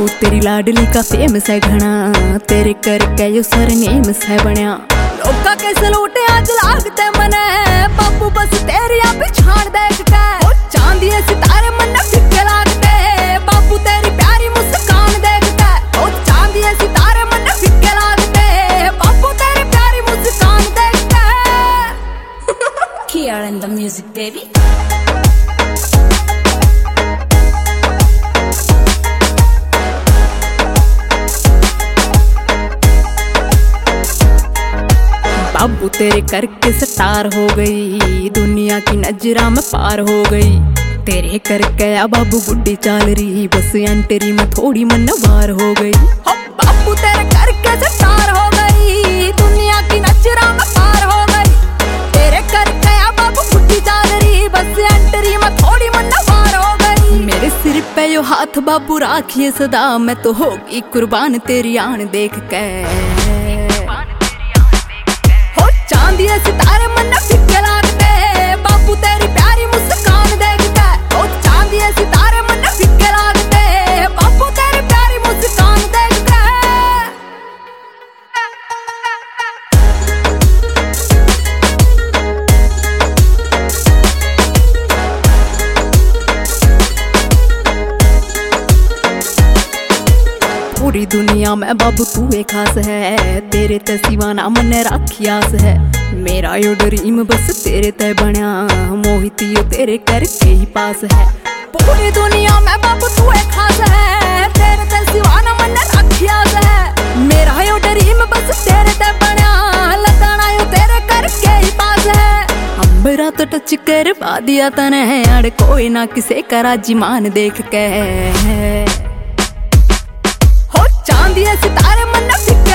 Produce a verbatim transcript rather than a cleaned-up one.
बाबू तेरी लाडली का फेमस है घना, तेरे करके यो सरनेमस है बण्या। लोका के सलूटे आज लागते मने, बाबू बस तेरी आ पिछाड़ देख के। ओ चांदी सितारे मन फिक्के लागते, बाबू तेरी प्यारी मुस्कान देख के। ओ चांदी सितारे मन फिक्के लागते, बाबू तेरी प्यारी मुस्कान देख के। Here in the music, baby. बाबू तेरे करके स्टार हो गई, दुनिया की नजरा में पार हो गई। तेरे करके आ बाबू गुड्डी चाल रही, बस एंट्री में थोड़ी मनवार हो गई। हो बाबू तेरे करके स्टार हो गई, दुनिया की नजरा में पार हो गई। तेरे करके आ बाबू गुड्डी चाल रही, बस एंट्री में थोड़ी मनवार हो गई। मेरे सिर पे यो हाथ बाबू राखिए सदा, मैं तो होगी कुर्बान तेरी आन देख के। चांदी सितारे मन फिक्के लागते, बाबू तेरी प्यारी मुस्कान देख के। ओ चांदी सितारे मन फिक्के लागते, बाबू तेरी प्यारी मुस्कान देख के। पूरी दुनिया में बाबू तू एक खास है, तेरे ते सिवा ना मन राखी आस है। मेरा यो ड्रीम बस तेरे ते बण्या, मोहित यो तेरे करके ही पास है। पूरी दुनिया में बाबू तू एक खास है, तेरे ते सिवा ना मन राखी आस है। मेरा यो ड्रीम बस तेरे ते बण्या, लगाना यो तेरे करके ही पास है। अंबरा तो टच करवा दिया तने, अड़ कोई ना किसे करा जिमान देख के। चांदी सितारे मन फिक्के